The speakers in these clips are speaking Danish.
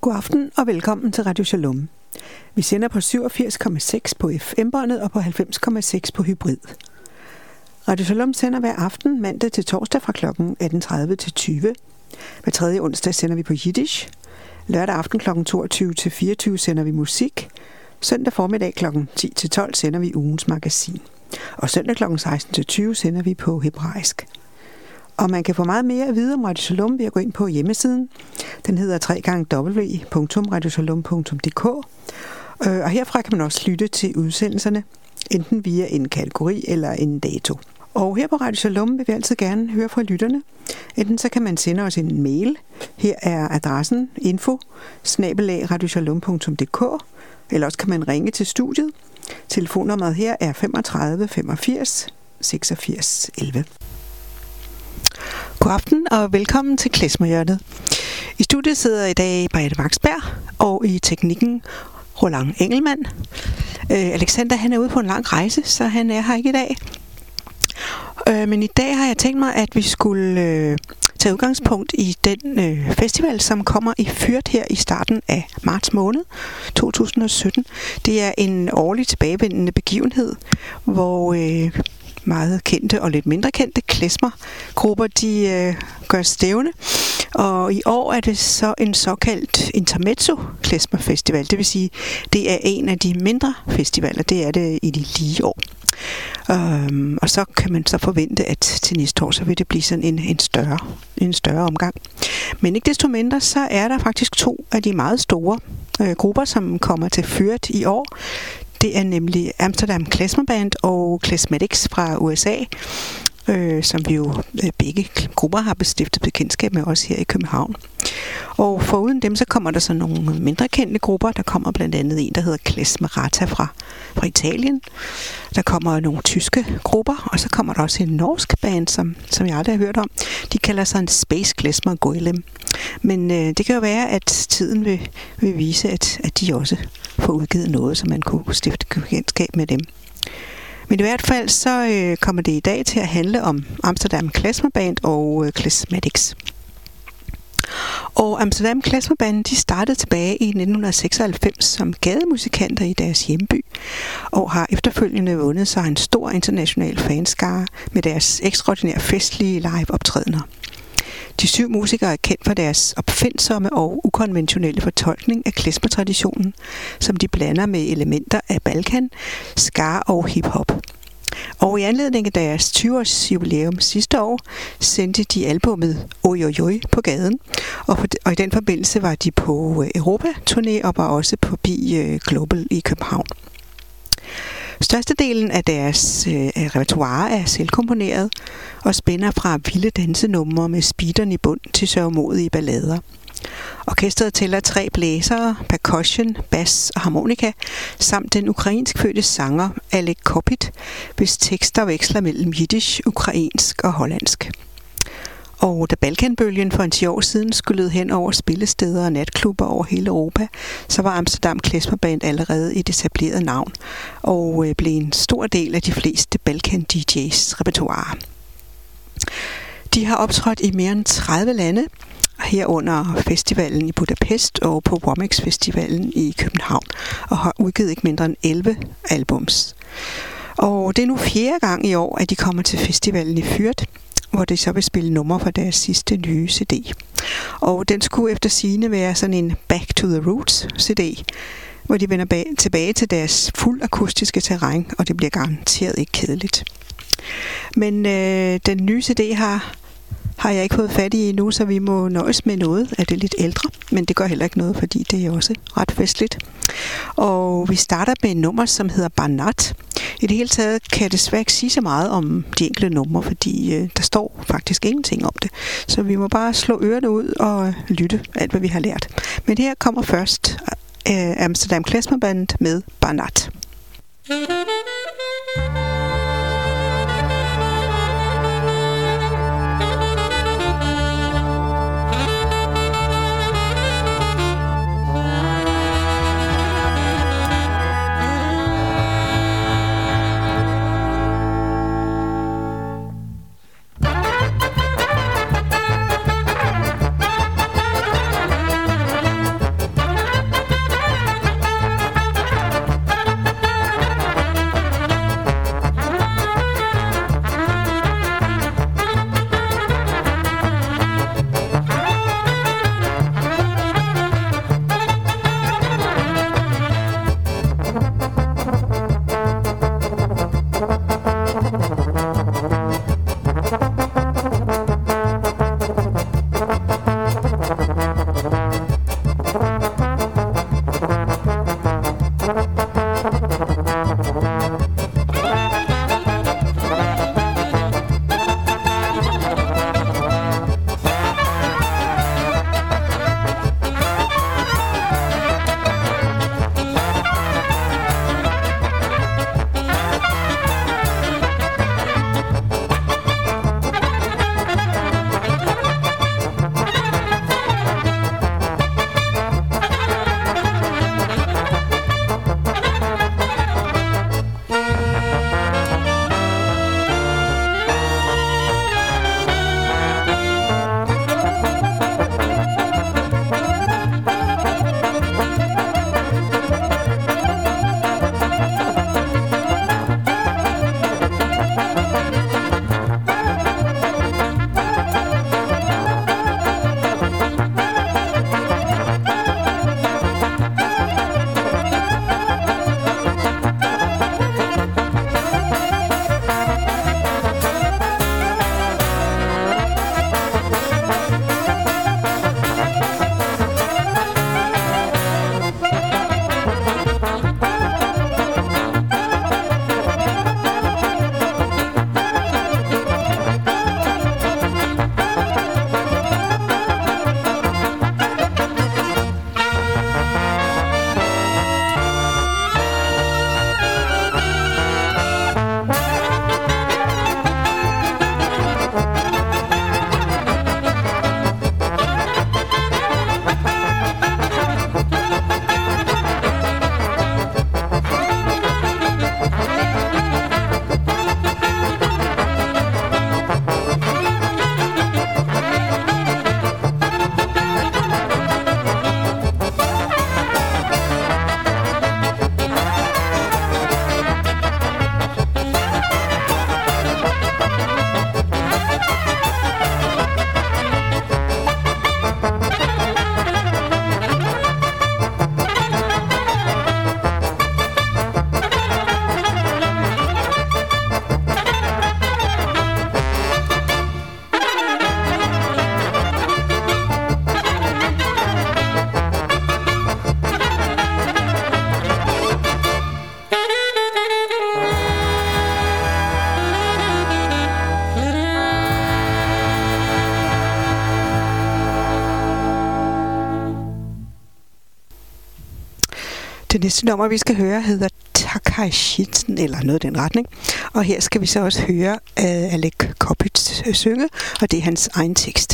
God aften og velkommen til Radio Shalom. Vi sender på 87,6 på FM-båndet og på 90,6 på hybrid. Radio Shalom sender hver aften mandag til torsdag fra kl. 18.30 til 20. Hver tredje onsdag sender vi på Yiddish. Lørdag aften kl. 22 til 24 sender vi musik. Søndag formiddag kl. 10 til 12 sender vi ugens magasin. Og søndag kl. 16 til 20 sender vi på hebraisk. Og man kan få meget mere at vide om Radio Shalom ved at gå ind på hjemmesiden. Den hedder www.radioshalom.dk. Og herfra kan man også lytte til udsendelserne, enten via en kategori eller en dato. Og her på Radio Shalom vil vi altid gerne høre fra lytterne. Enten så kan man sende os en mail. Her er adressen info@radioshalom.dk. Eller også kan man ringe til studiet. Telefonnummeret her er 35 85 86 11. God aften og velkommen til Klezmerhjørnet. I studiet sidder i dag Brigitte Vaksberg og i teknikken Roland Engelmann. Alexander han er ude på en lang rejse, så han er her ikke i dag. Men i dag har jeg tænkt mig, at vi skulle tage udgangspunkt i den festival, som kommer i Fürth her i starten af marts måned 2017. Det er en årlig tilbagevendende begivenhed, hvor meget kendte og lidt mindre kendte klezmergrupper, de gør stævne. Og i år er det så en såkaldt intermezzo klezmerfestival. Det vil sige, det er en af de mindre festivaler. Det er det i de lige år. Og så kan man så forvente, at til næste år, så vil det blive sådan en større omgang. Men ikke desto mindre, så er der faktisk to af de meget store grupper, som kommer til Fürth i år. Det er nemlig Amsterdam Klezmer Band og Klezmatics fra USA, som vi jo begge grupper har bestiftet bekendtskab med os her i København. Og foruden dem, så kommer der så nogle mindre kendte grupper. Der kommer blandt andet en, der hedder Klezmerata fra Italien. Der kommer nogle tyske grupper, og så kommer der også en norsk band, som jeg aldrig har hørt om. De kalder sig en Space Klezmer Golem. Men det kan jo være, at tiden vil vise, at de også får udgivet noget, så man kunne stifte bekendtskab med dem. Men i hvert fald så kommer det i dag til at handle om Amsterdam Klezmer Band og Klezmatics. Og Amsterdam Klezmer Band, de startede tilbage i 1996 som gademusikanter i deres hjemby, og har efterfølgende vundet sig en stor international fanskare med deres ekstraordinære festlige live-optrædener. De 7 musikere er kendt for deres opfindsomme og ukonventionelle fortolkning af klezmer-traditionen, som de blander med elementer af Balkan, ska og hip-hop. Og i anledning af deres 20-års jubilæum sidste år, sendte de albummet Oj Oj Oj på gaden, og i den forbindelse var de på Europa-turné og var også forbi Global i København. Størstedelen af deres repertoire er selvkomponeret og spænder fra vilde dansenumre med speederen i bund til sørgmodige ballader. Orkestret tæller 3 blæsere, percussion, bass og harmonika, samt den ukrainsk fødte sanger Alek Kopit, hvis tekster veksler mellem jiddisch, ukrainsk og hollandsk. Og da Balkanbølgen for en 10 år siden skyllede hen over spillesteder og natklubber over hele Europa, så var Amsterdam Klezmer Band allerede et etableret navn og blev en stor del af de fleste Balkan-DJ's repertoire. De har optrådt i mere end 30 lande, herunder festivalen i Budapest og på Womex Festivalen i København, og har udgivet ikke mindre end 11 albums. Og det er nu 4. gang i år, at de kommer til festivalen i Fürth, hvor de så vil spille numre fra deres sidste nye CD. Og den skulle efter sigende være sådan en Back to the Roots CD, hvor de vender tilbage til deres fuld akustiske terræn, og det bliver garanteret ikke kedeligt. Men den nye CD har jeg ikke fået fat i endnu, så vi må nøjes med noget af det lidt ældre, men det gør heller ikke noget, fordi det er også ret festligt. Og vi starter med et nummer, som hedder Banat. I det hele taget kan jeg desværre ikke sige så meget om de enkelte numre, fordi der står faktisk ingenting om det. Så vi må bare slå ørerne ud og lytte alt, hvad vi har lært. Men her kommer først Amsterdam Klezmer Band med Banat. Det næste nummer, vi skal høre, hedder Takaishitsen, eller noget i den retning. Og her skal vi så også høre Alec Koppitz synge, og det er hans egen tekst.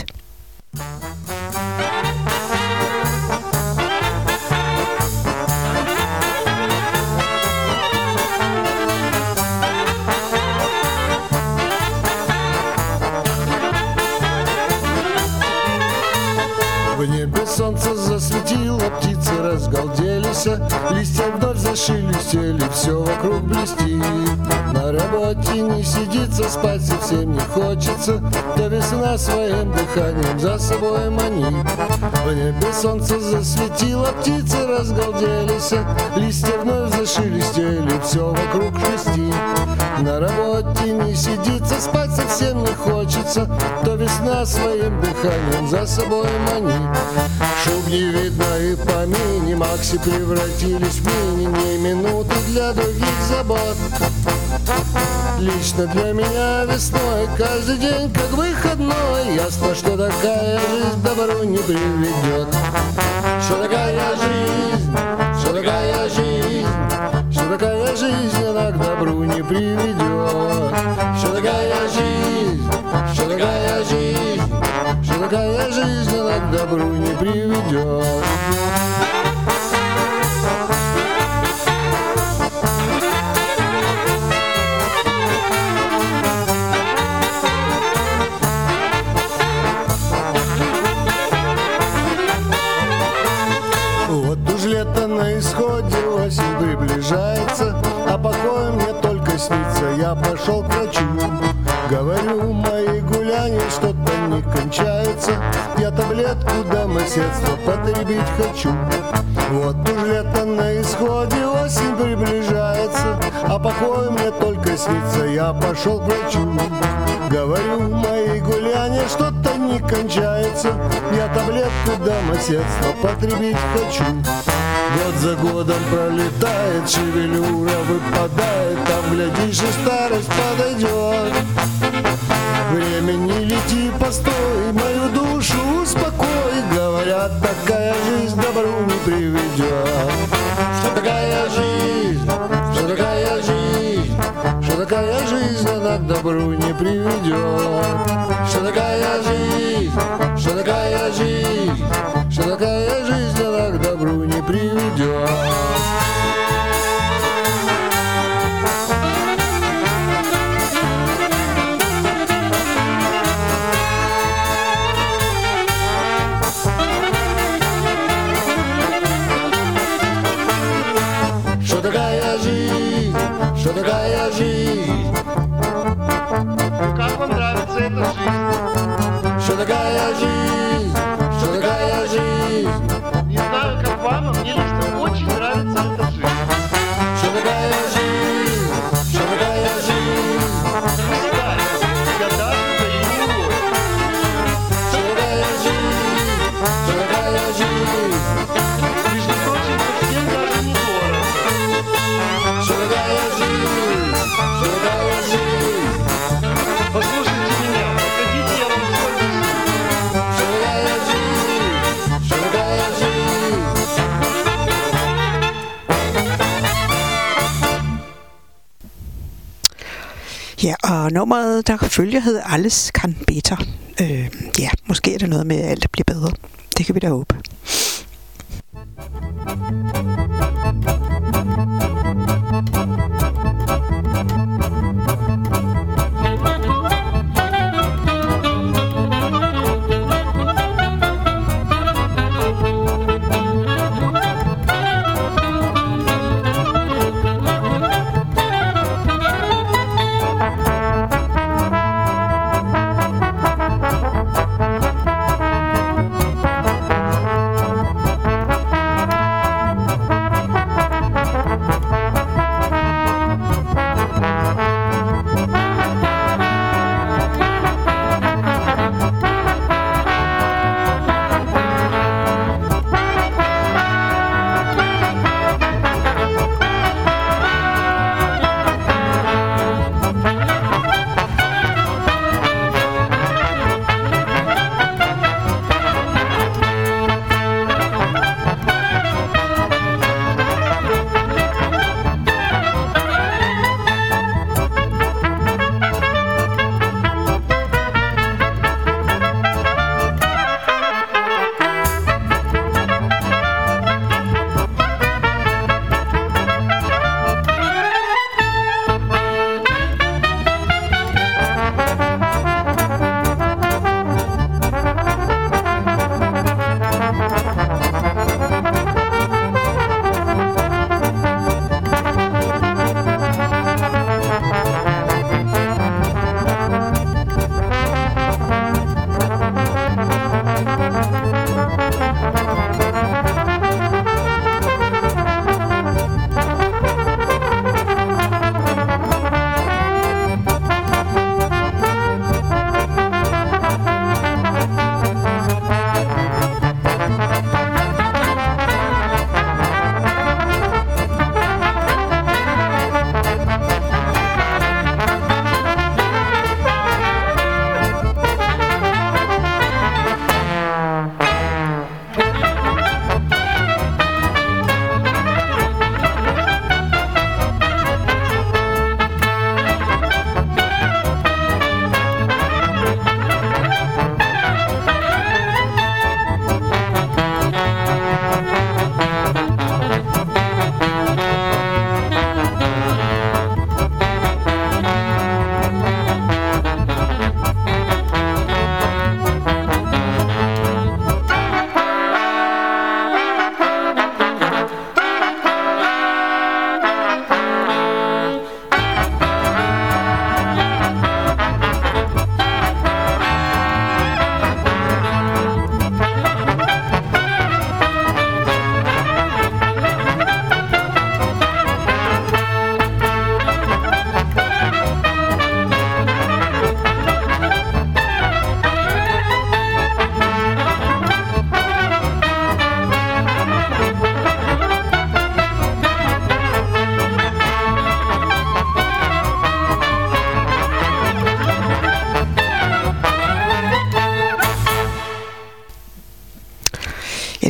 В небе солнце засветило, птицы разгалделись, листья вновь зашелестели, все вокруг блестит. На работе не сидится, спать совсем не хочется, да весна своим дыханием за собой манит. В небе солнце засветило, птицы разгалделись, листья вновь зашелестели, все вокруг блестит. На работе не сидится, спать совсем не хочется, то весна своим дыханием за собой манит. Шум не видно и в помине, Макси превратились в мини, не минуты для других забот. Лично для меня весной каждый день как выходной. Ясно, что такая жизнь к добру не приведет. Что такая жизнь, что такая жизнь, что такая жизнь она к добру не приведет. Что такая жизнь, что такая жизнь, что такая жизнь она к добру не приведет. Вот уж лето на исходе, осень приближается, а покой мне только снится, я пошел к врачу. Говорю, мои гуляния что-то не кончаются, я таблетку домоседства потребить хочу. Вот уж лето на исходе, осень приближается, а покой мне только снится, я пошел к врачу. Говорю, мои гуляния что-то не кончаются, я таблетку домоседства потребить хочу. Год за годом пролетает, шевелюра выпадает, там, глядишь, и старость подойдет. Время не лети, постой, мою душу успокой. Говорят, такая жизнь к добру не приведет. Что такая жизнь, что такая жизнь, что такая жизнь она к добру не приведет. Что такая жизнь, что такая жизнь, что такая жизнь она к добру не приведет. Что такая жизнь, что такая жизнь. Как вам нравится эта жизнь? Что такая жизнь, что такая жизнь. Не знаю, как вам, а мне лично очень нравится эта жизнь. Что такая жизнь, что такая жизнь. Пускай, я даже за ней не ловлю. Что такая жизнь, что такая жизнь. Между прочим, совсем даже не дорого. Что такая жизнь, что такая жизнь. Послушайте меня, хотите, я вам скажу. Что такая жизнь, что такая жизнь. Ja, og nummeret, der følger, hedder Alles kann beter. Ja, måske er det noget med, at alt bliver bedre. Det kan vi da håbe.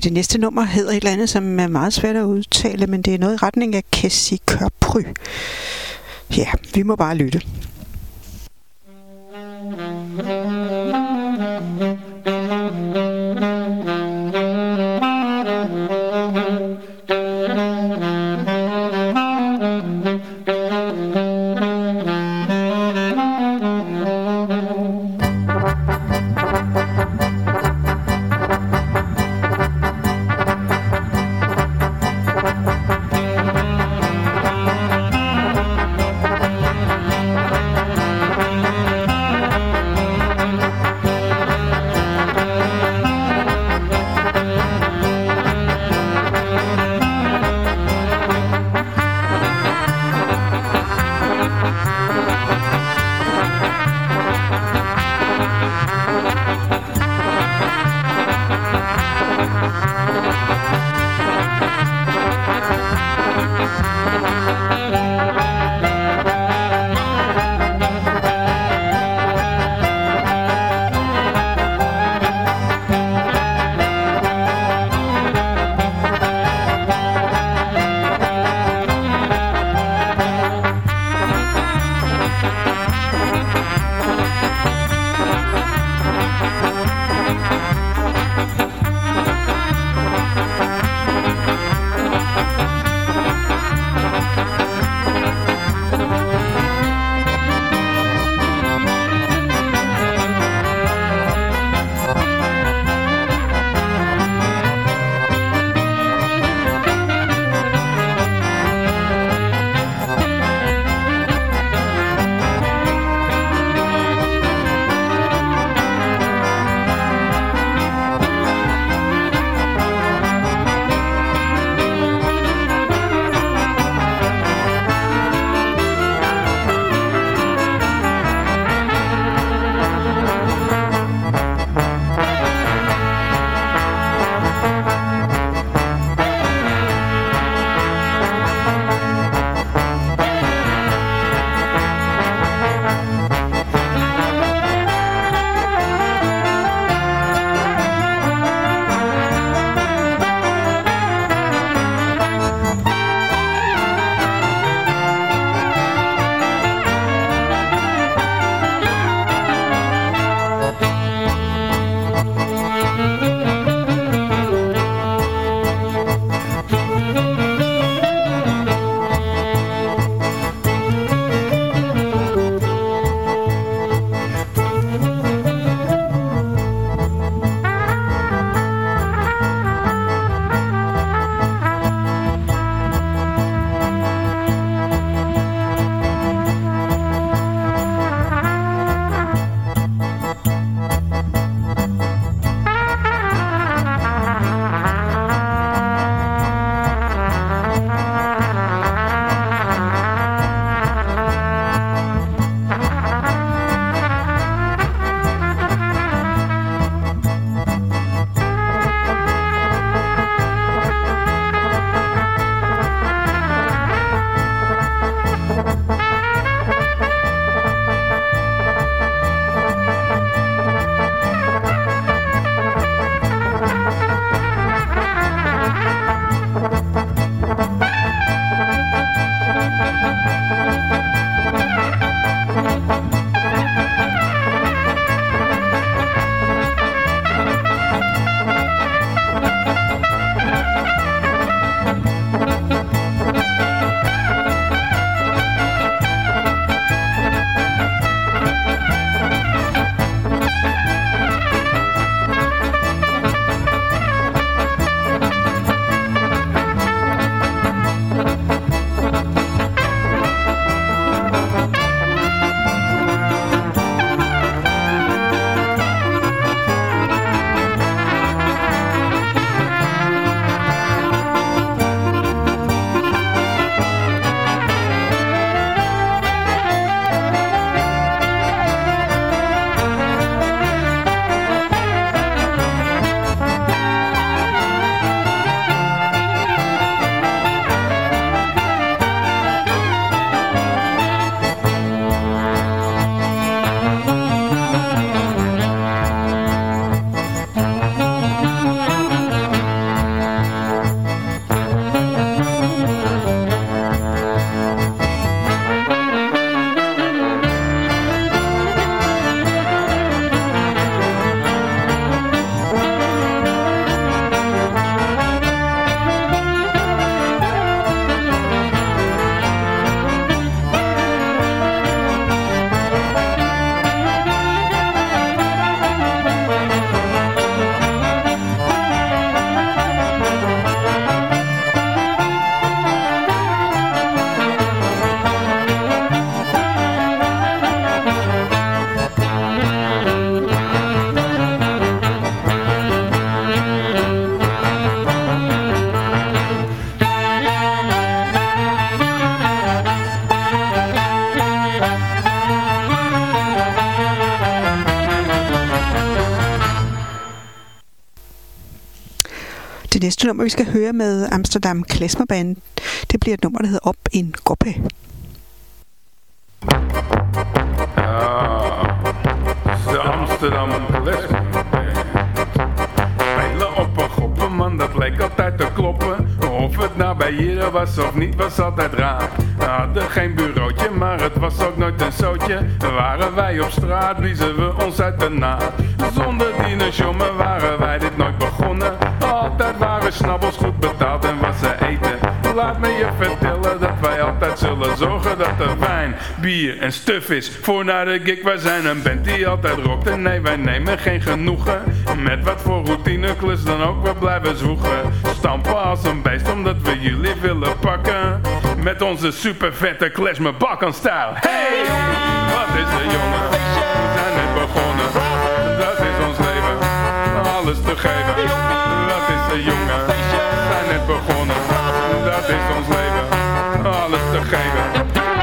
det næste nummer hedder et eller andet, som er meget svært at udtale, men det er noget i retning af Kessi Kørpry. Ja, vi må bare lytte. næste nummer, vi skal høre med Amsterdam Klezmer Band, det bliver et nummer, der hedder Op en Goppe. De Amsterdam Klezmer Band. Spelen op een goppenman, dat leek altijd te kloppen. Of het nou bij Jere was of niet, was altijd raar. We hadden geen bureautje, maar het was ook nooit een zootje. Waren wij op straat, bliezen we ons uit de naad. Zonder dienersjommen waren wij dit nooit begonnen. Altijd waren snabbels goed betaald en was er eten. Laat me je vertellen dat wij altijd zullen zorgen dat er wijn, bier en stuf is voor na de gig. Wij zijn een band die altijd rokt en nee, wij nemen geen genoegen met wat voor routineklus dan ook, we blijven zwoegen. Stampen als een beest omdat we jullie willen pakken met onze super vette Klezmer Balkan-stijl. Hey, wat is er jongen, we zijn net begonnen, dat is ons leven, alles te geven. Wat is er jongen, we zijn net begonnen, dat is ons leven, alles te geven.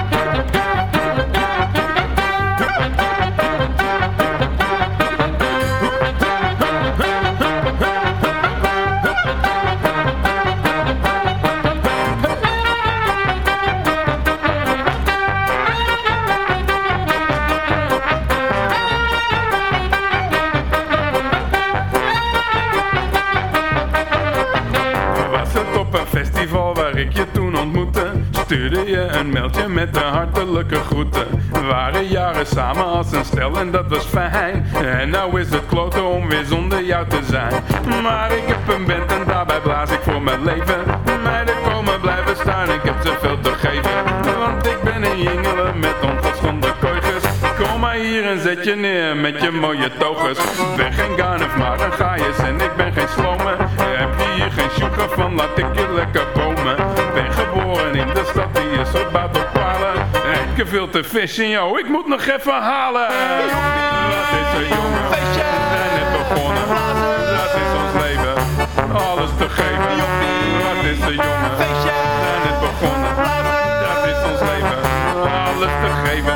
Waar ik je toen ontmoette, stuurde je een mailtje met de hartelijke groeten. We waren jaren samen als een stel en dat was fijn. En nou is het kloten om weer zonder jou te zijn. Maar ik heb een band en daarbij blaas ik voor mijn leven. Meiden komen blijven staan, ik heb zoveel te geven. Want ik ben een jingelen met ongeschonden kooiges. Kom maar hier en zet je neer met je mooie toges. Ik ben geen Garnef maar een gaaiers en ik ben geen slome. Heb je hier geen sjoegen van, laat ik je lekker bomen. Ben geboren in de stad die is opbouwd op palen. Ik heb veel te vissen, yo, ik moet nog even halen. Wat is er jongen, we zijn net begonnen. Dat is ons leven, alles te geven. Wat is er jongen, we zijn net begonnen. Dat is ons leven, alles te geven.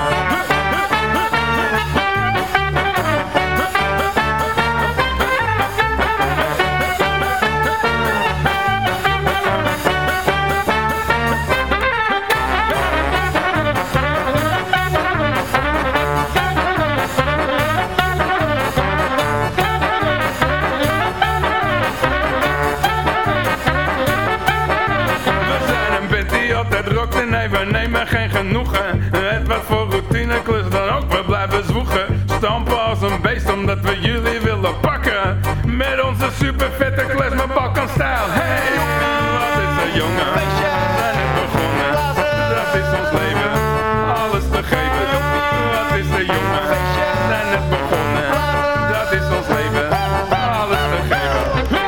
Nee, we nemen geen genoegen. Het wat voor routineklus dan ook, we blijven zwoegen. Stampen als een beest omdat we jullie willen pakken met onze super vette Klezmer Balkan-stijl. Hey, wat is er jongen, we zijn net begonnen. Dat is ons leven, alles te geven. Wat is er jongen, we zijn net begonnen. Dat is ons leven, alles te geven.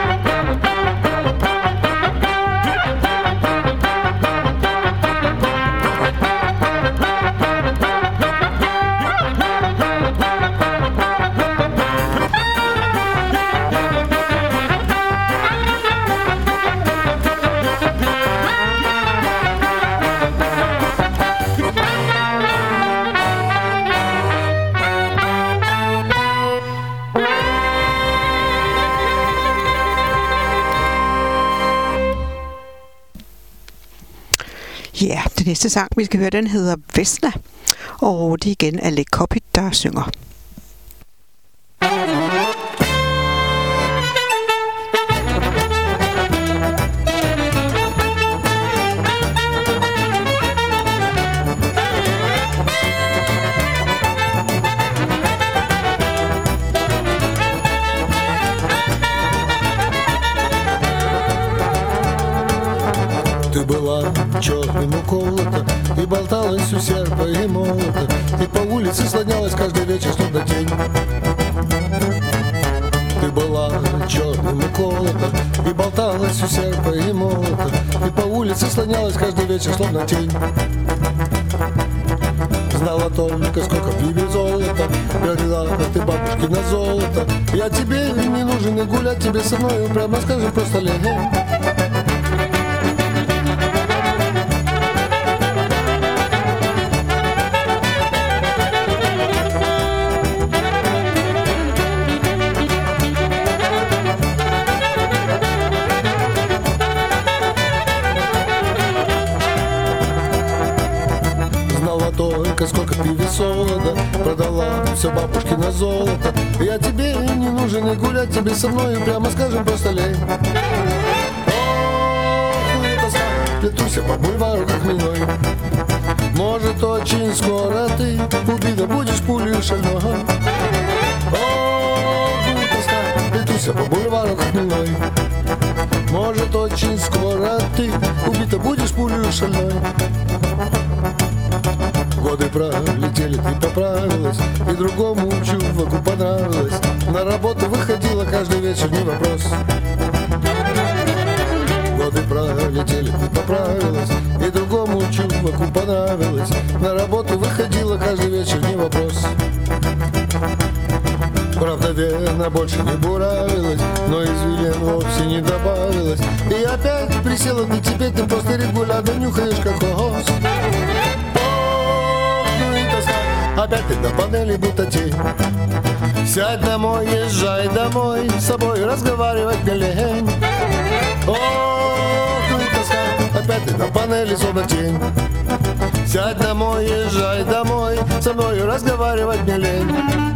Ja, den næste sang, vi skal høre, den hedder Vesna, og det er igen Alec Coppit, der synger. Ты была черным уколота и болталась у серпа и молота, и по улице слонялась каждый вечер, словно тень. Ты была черным уколота и болталась у серпа и молота, и по улице слонялась каждый вечер, словно тень. Знала только, сколько в небе золота, говорила, ты бабушкина золото. Я тебе не нужен и гулять тебе со мной, прямо скажи, просто лень. только сколько пиви сода, продала все бабушки на золото. Я тебе не нужен, и гулять тебе со мною, прямо скажем, просто лень. Ох, и тоска, плетуся по бульвару, как хмельной. Может, очень скоро ты убита будешь пулей шального. Ох, и тоска, плетуся по бульвару, как хмельной. Может, очень скоро ты убита будешь пулей шальной. Годы пролетели, ты поправилась, и другому чуваку понравилось. На работу выходила каждый вечер, не вопрос. Годы пролетели, ты поправилась, и другому чуваку понравилось. На работу выходила каждый вечер, не вопрос. Правда, верно, больше не буравилась, но извилин вовсе не добавилось. И опять присела ты, теперь ты просто регулярно нюхаешь кокос. Опять ты на панели будто тень. Сядь домой, езжай домой, с собой разговаривать не лень. Ох, ну и тоска, опять ты на панели словно тень. Сядь домой, езжай домой, со мною разговаривать не лень.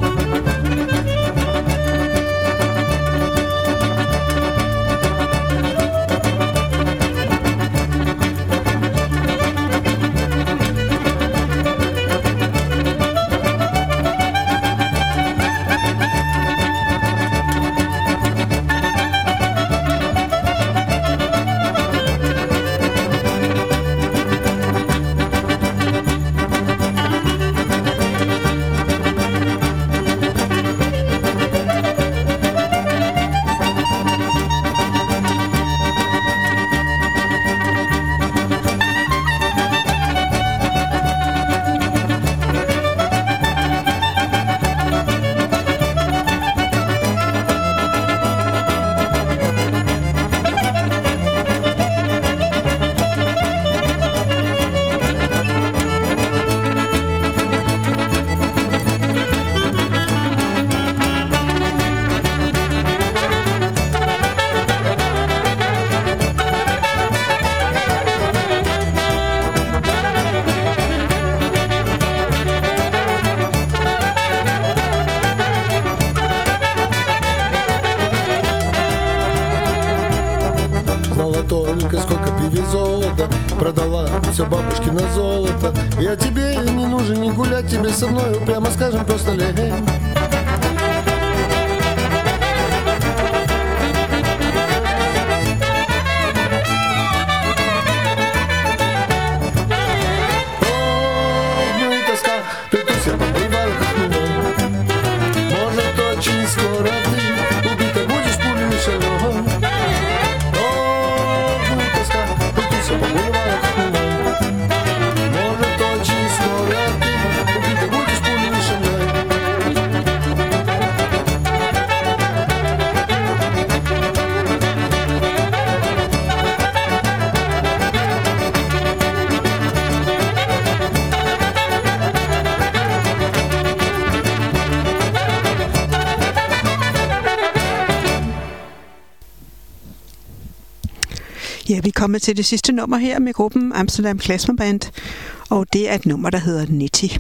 Только сколько пиви золота, продала все бабушки на золото. Я тебе не нужен, не гулять тебе со мною, прямо скажем, просто лень. Ну и тоска, плетуся по бульвару, как хмельной. Может, очень скоро ты убита будешь пулей шальной. По бульвару, как хмельной. Может, очень скоро ты убита будешь пулей шальной. Ja, vi er kommet til det sidste nummer her med gruppen Amsterdam Klezmer Band, og det er et nummer, der hedder Nettie.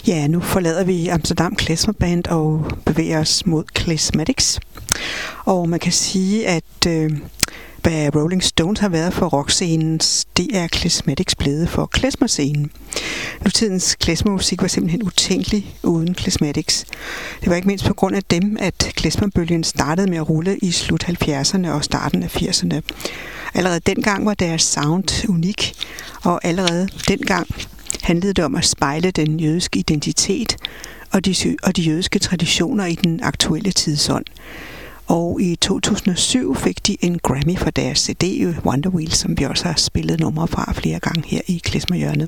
Ja, nu forlader vi Amsterdam Klezmer Band og bevæger os mod Klezmatics. Og man kan sige, at hvad Rolling Stones har været for rockscenen, det er Klezmatics blevet for klezmer-scenen. Nutidens klezmermusik var simpelthen utænkelig uden Klezmatics. Det var ikke mindst på grund af dem, at klezmerbølgen startede med at rulle i slut 70'erne og starten af 80'erne. Allerede dengang var deres sound unik, og allerede dengang handlede det om at spejle den jødiske identitet og de jødiske traditioner i den aktuelle tidsånd. Og i 2007 fik de en Grammy for deres CD Wonder Wheel, som vi også har spillet numre fra flere gange her i Klezmerhjørnet.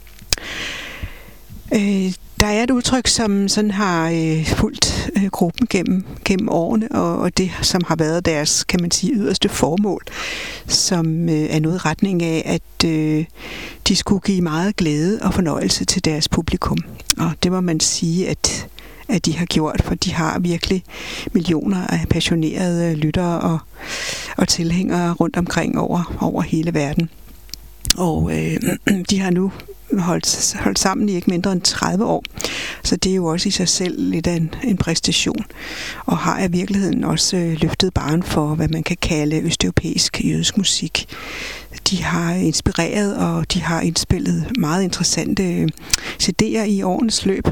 Der er et udtryk, som sådan har fulgt gruppen gennem årene, og det, som har været deres, kan man sige, yderste formål, som er noget i retning af, at de skulle give meget glæde og fornøjelse til deres publikum. Og det må man sige, at de har gjort, for de har virkelig millioner af passionerede lyttere og tilhængere rundt omkring over hele verden. Og de har nu holdt sammen i ikke mindre end 30 år. Så det er jo også i sig selv lidt af en præstation, og har i virkeligheden også løftet barren for, hvad man kan kalde østeuropæisk jødisk musik. De har inspireret, og de har indspillet meget interessante CD'er i årenes løb.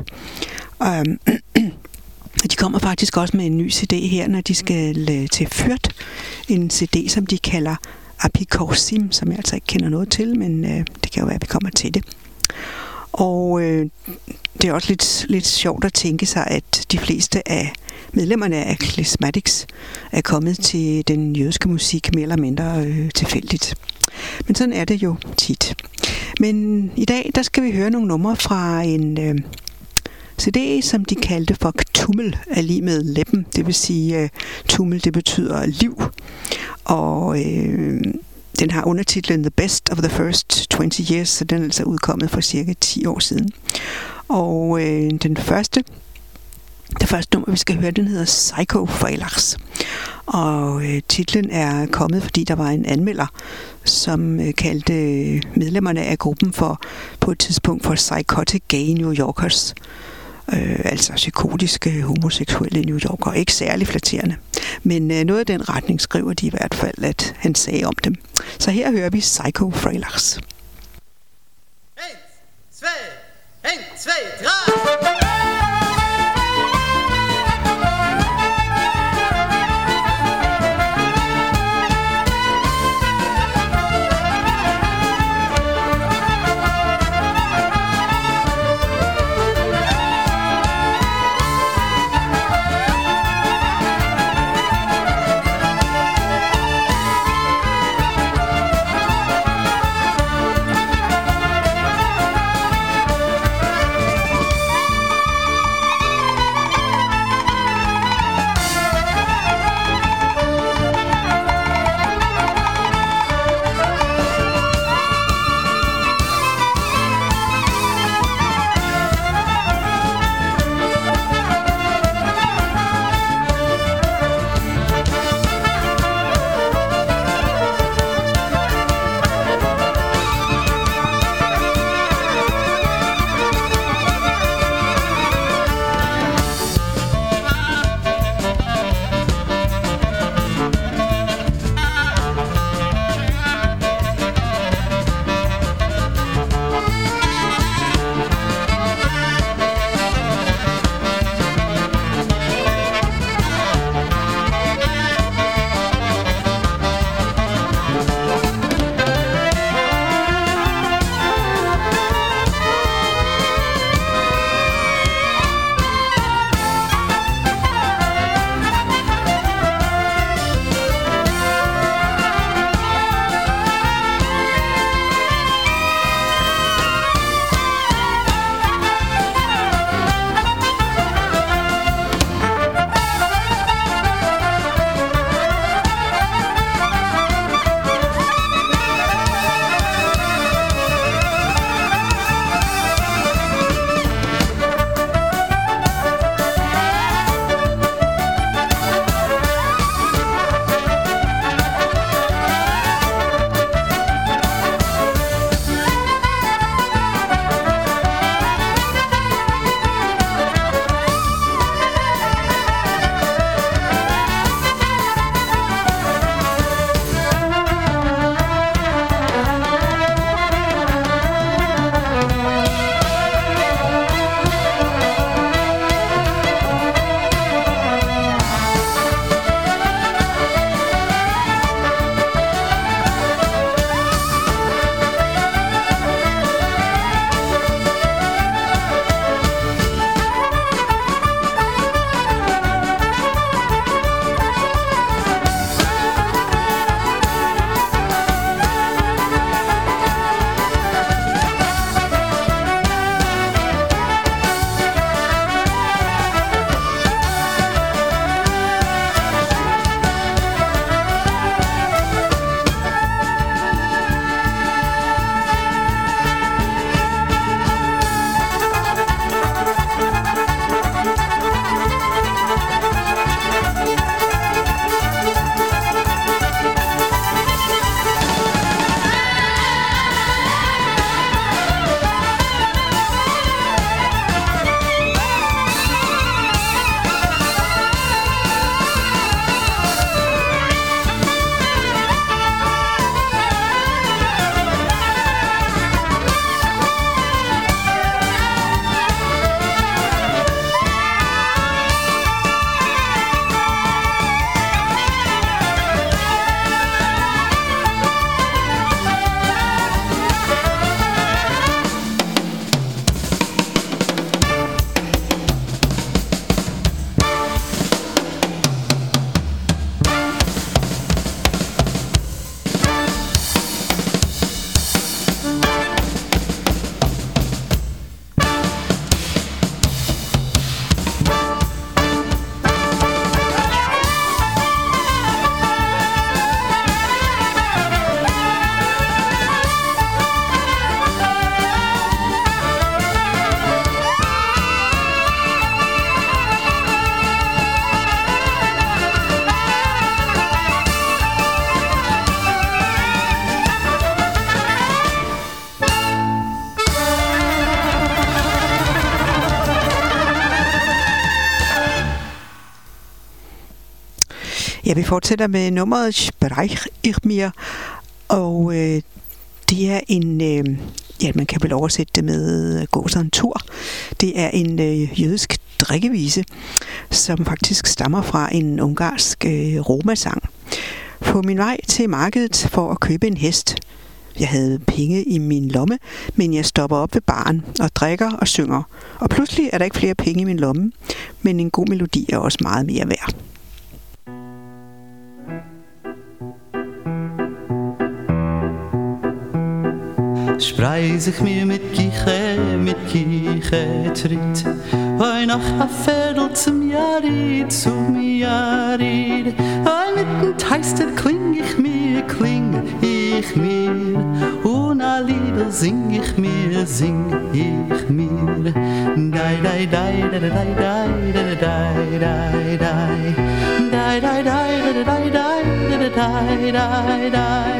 De kommer faktisk også med en ny CD her, når de skal til Fürth. En CD, som de kalder Apikorsim, som jeg altså ikke kender noget til, men det kan jo være, at vi kommer til det. Og det er også lidt sjovt at tænke sig, at de fleste af medlemmerne af Klezmatics er kommet til den jødiske musik mere eller mindre tilfældigt. Men sådan er det jo tit. Men i dag, der skal vi høre nogle numre fra en CD, som de kaldte for Tummel, er lige med Leppen. Det vil sige, Tummel, det betyder liv. Og den har undertitlen The Best of the First 20 Years, så den er altså udkommet for cirka 10 år siden. Og det første nummer, vi skal høre, den hedder Psycho Freilachs. Og titlen er kommet, fordi der var en anmelder, som kaldte medlemmerne af gruppen på et tidspunkt for Psychotic Gay New Yorkers. Altså psykotiske homoseksuelle New Yorker. Ikke særlig flatterende. Men noget af den retning skriver de i hvert fald, at han sagde om dem. Så her hører vi Psycho Freilachs. 1, 2, 1, 2, 3. Ja, vi fortsætter med nummeret Spreich ich mir, og det er en, ja, man kan vel oversætte det med gå sig en tur. Det er en jødisk drikkevise, som faktisk stammer fra en ungarsk romasang. På min vej til markedet for at købe en hest. Jeg havde penge i min lomme, men jeg stopper op ved baren og drikker og synger. Og pludselig er der ikke flere penge i min lomme, men en god melodi er også meget mere værd. Spreis ich mir mit Kiche tritt, hoi nach a Viertel zum Jahr hoi mitten Teister kling ich mir, und a Liedl sing ich mir, dai dai dai dai dai dai dai dai dai dai dai dai dai dai dai dai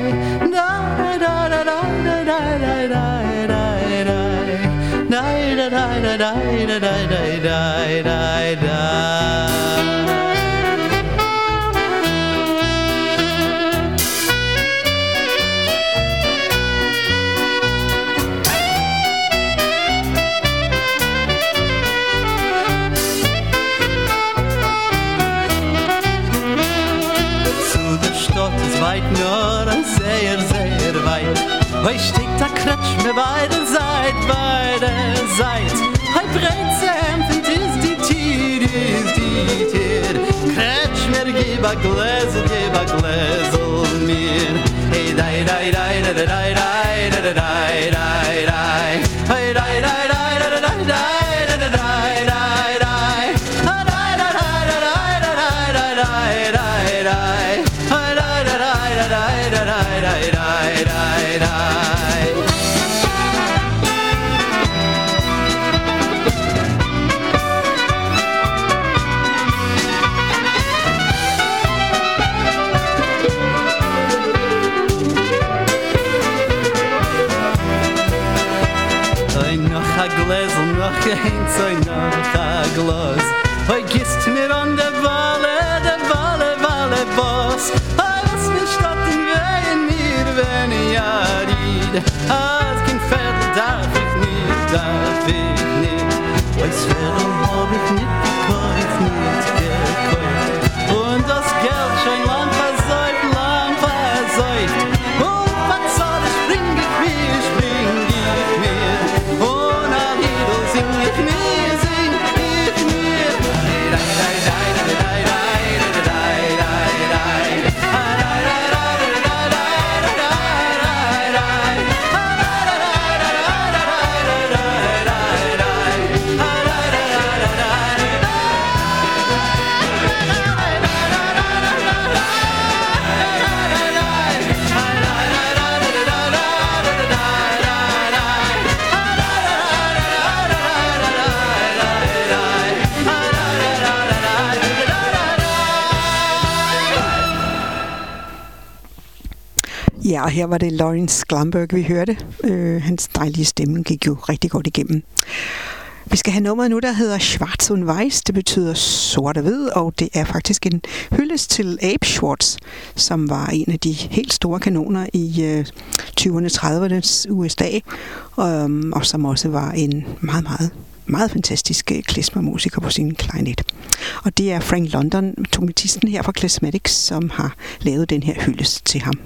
weit, nur sehr, sehr weit. Hoi steckt a Kretsch mir beide Seit. Hoi Breze hempfend ist die Tier. Kretsch mir, gib a Gläsel mir. Hey, dai, dai, dai, dai, dai, dai, dai, dai, dai, dai. Hey, dai, dai, dai, dai, dai, dai, dai. Eins so nach a Glas. Hoi gist mir an der Walle, Boss. Hoi was mir stotten gehen mir, wenn ich ried. Als kein Viertel darf ich nicht. Weis Viertel hab ich nicht gekauft. Und das Geld schon lang versäuft. Und was soll ich, spring ich mir. Und a Liedl sing ich mir. Ja, og her var det Lawrence Glamberg, vi hørte. Hans dejlige stemme gik jo rigtig godt igennem. Vi skal have nummeret nu, der hedder Schwarz und Weiß. Det betyder sort og hvid, og det er faktisk en hyldest til Abe Schwartz, som var en af de helt store kanoner i 20'erne, 30'ernes USA, og som også var en meget fantastisk klezmermusiker på sin klarinet. Og det er Frank London, trompetisten her fra Klezmatics, som har lavet den her hyldest til ham.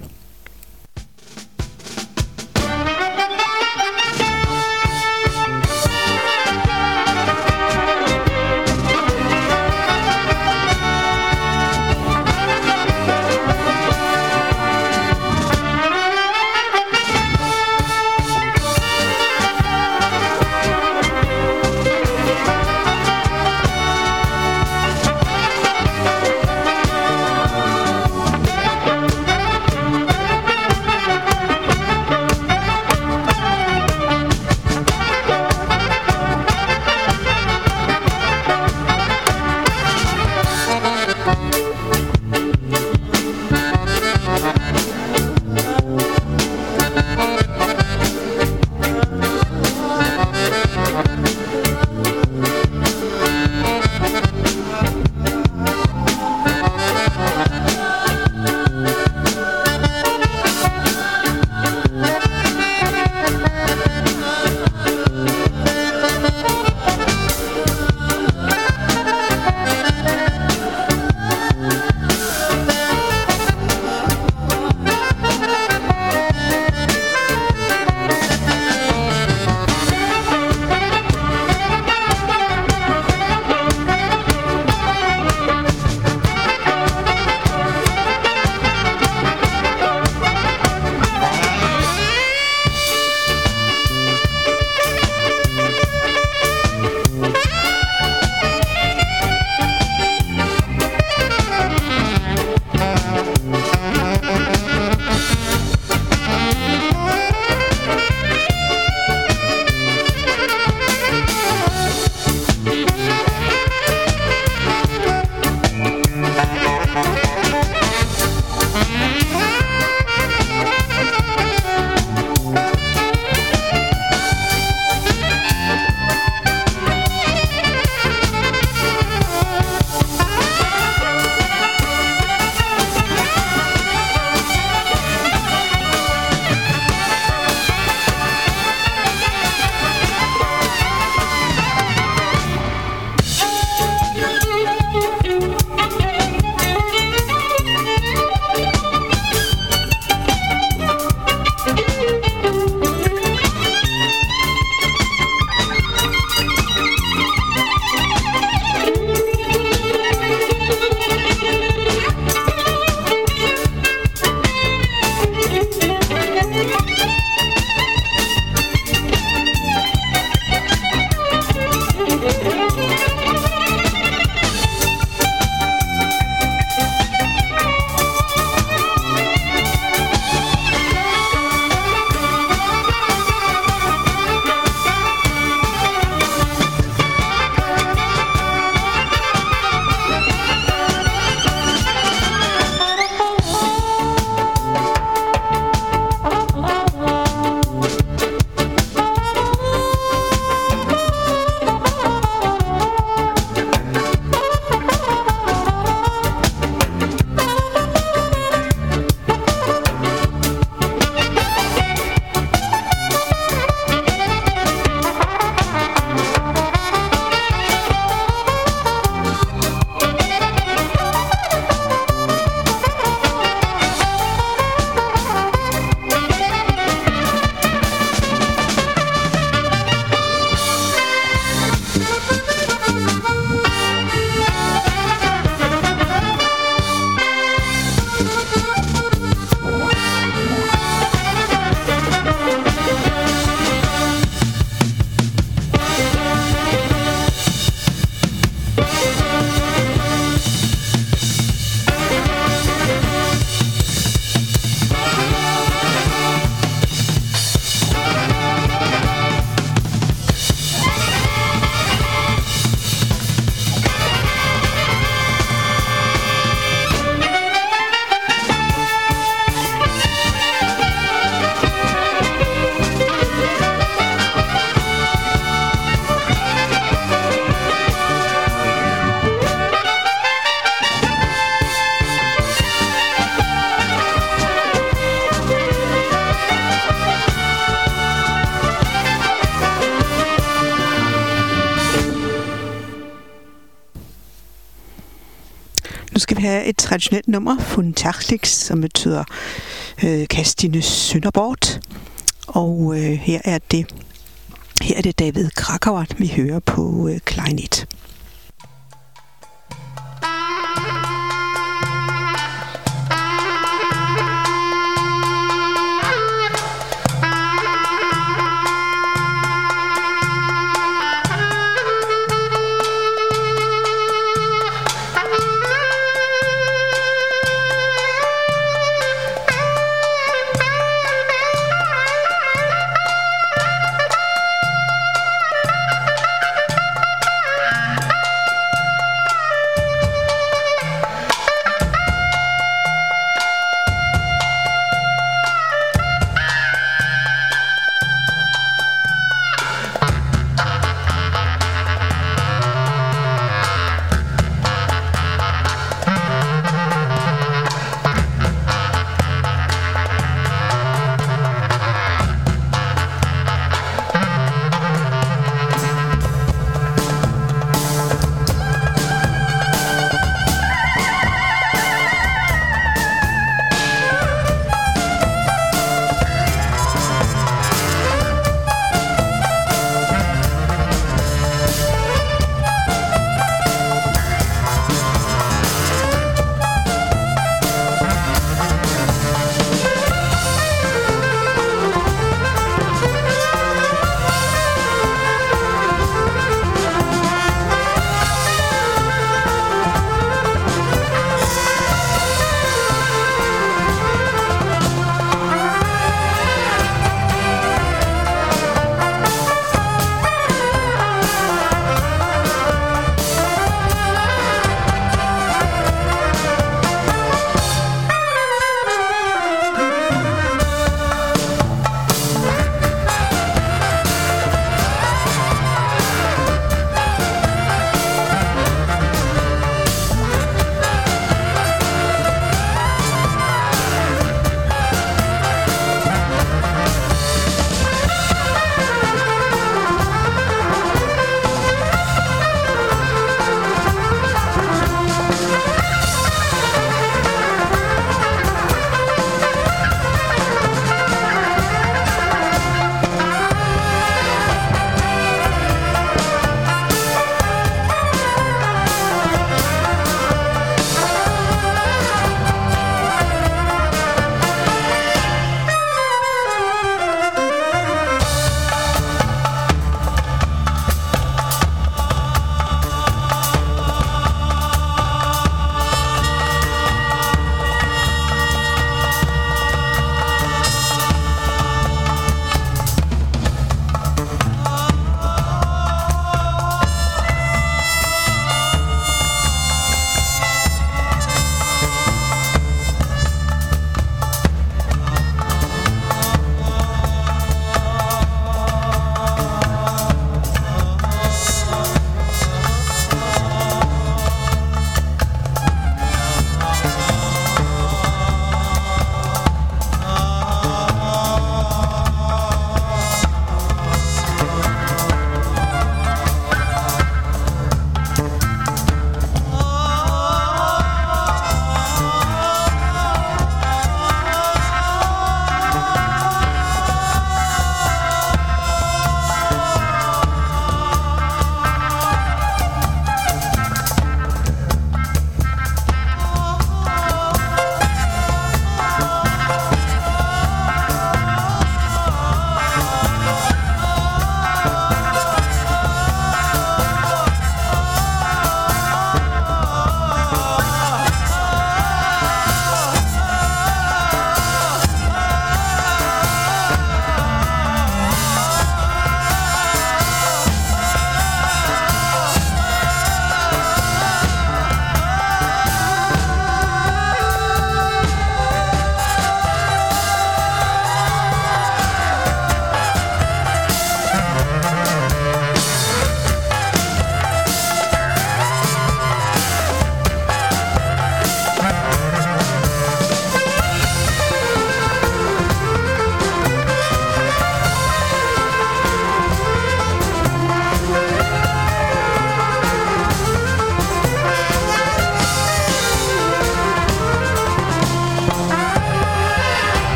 skal vi have et traditionelt nummer, Funtarlix, som betyder kast dine synder bort. Og her er det David Krakauer, vi hører på klarinet.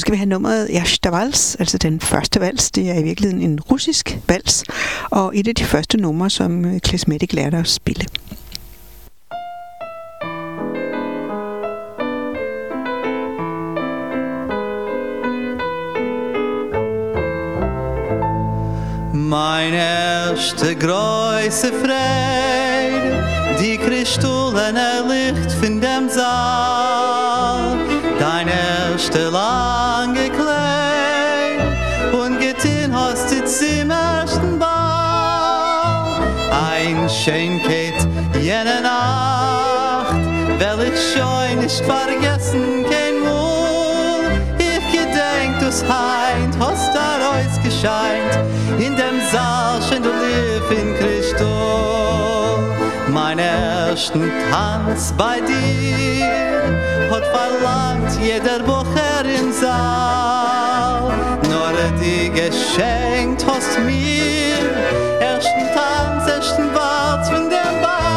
skal vi have nummeret Erster Vals, altså den første vals. Det er i virkeligheden en russisk vals, og et af de første numre, som Klezmetik lærte at spille. Mein erste große Freude, die Kristolen erlicht von dem Saal. Dein erste lange Kleid und getan hast du zum ersten Ball. Ein Schönkeit jene Nacht, will ich schon nicht vergessen, kein Wohl. Ich gedenk, du's heint, hast da ausgescheint, in dem Saal scheint du lieb in Christus. Mein ersten Tanz bei dir hat verlangt jeder Bucher im Saal. Nur die geschenkt hast mir ersten Tanz, ersten Walz von dem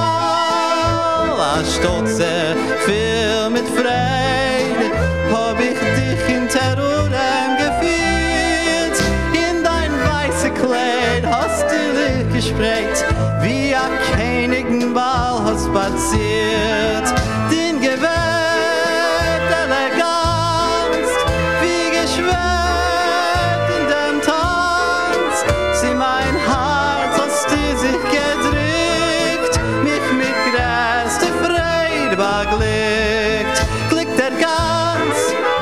Ball. A stolze viel mit Freude hab ich dich in Terrorem geführt. In dein weiße Kleid hast du dich gesprägt, wie a Königenball hast spaziert. Den Gewalt Eleganz, wie geschwärmt in dem Tanz. Sie mein Herz hast du sich gedrückt, mich mit größter Freude beglückt. Glück der ganz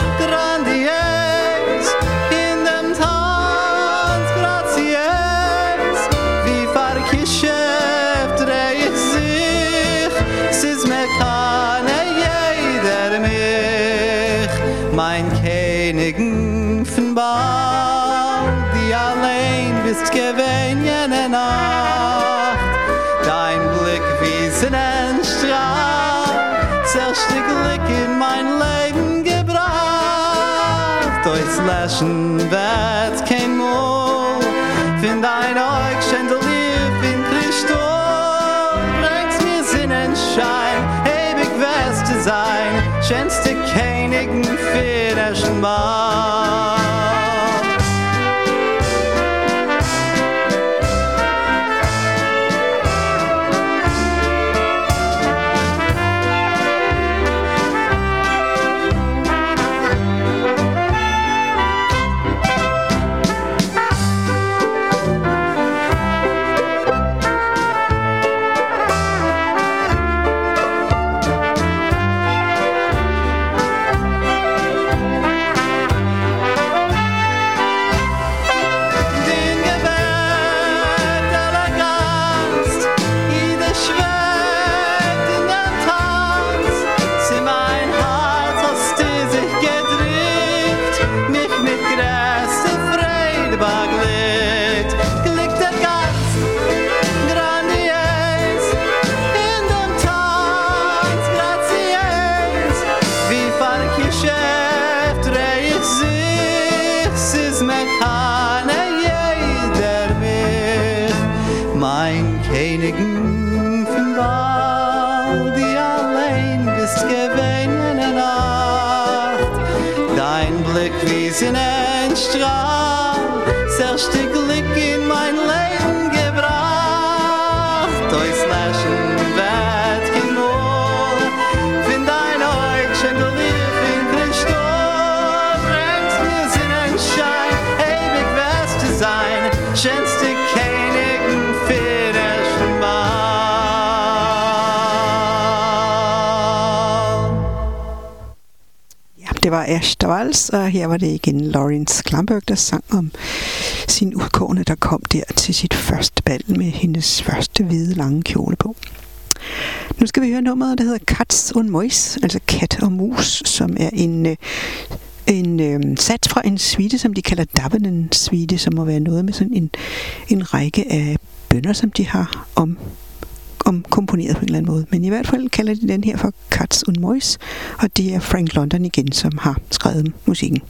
grandios in dem Tanz, graziös, wie verkischt dreh ich sich, es ist mir keine jeder mich. Mein Königin von Ball, die allein bist gewesen jene Nacht. Dein Blick wie Sonnenstrahl, das erste Glück in mein Leben gebracht. Durchs Lächeln wird kein Mol, find dein Auge scheint lieb in Christus. Bringst mir Sonnenschein, ewig wirst du sein, schönste Königin für den Ball. Königin von Ball, die allein bist gewesen in der Nacht. Dein Blick wie Sonnenstrahl, das erste Glück in mein Leben gebracht. Durchs Lächeln wird kein Mol, find dein Auge scheint du lieb in Christus. Bringst mir Sonnenschein, ewig wirst du sein, schönste Königin für den Det var Erster Vals, og her var det igen Lawrence Klamberg, der sang om sin udkårne, der kom der til sit første bal med hendes første hvide lange kjole på. Nu skal vi høre nummeret, der hedder Katz und Mäus, altså kat og mus, som er en sats fra en suite, som de kalder Dabbenen-suite, som må være noget med sådan en række af bønner, som de har komponeret på en eller anden måde. Men i hvert fald kalder de den her for Katz und Mäus, og det er Frank London igen, som har skrevet musikken.